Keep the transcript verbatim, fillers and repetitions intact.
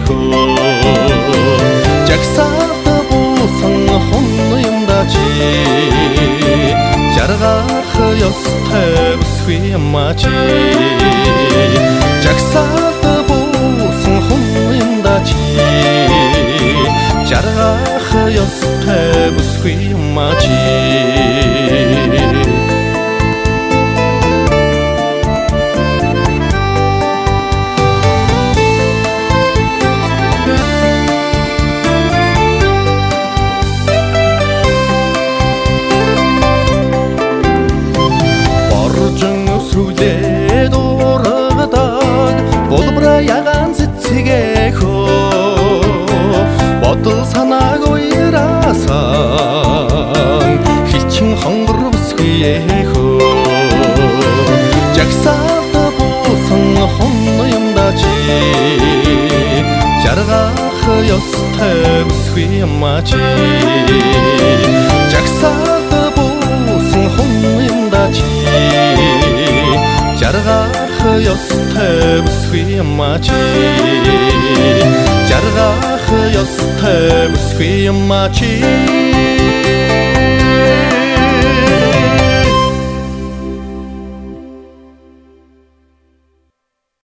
хөө жагсаалт буусан хонно юмда чи жаргах ёстой бүсгүй юмаа чи жагсаалт буусан хонно юмда чи жаргах ёстой бүсгүй юмаа чи сүлээд ургадаг болбра ягаан цэцгэхөө бодол санааг уяраасан хичин хонгор бүсгүйхөө жагсаалт буусан хонно юмда чи жаргах ёстой бүсгүй юмаа чи жагсаалт буусан хонно юмда чи жаргах ёстой бүсгүй юмаа чи жаргах ёстой бүсгүй юмаа чи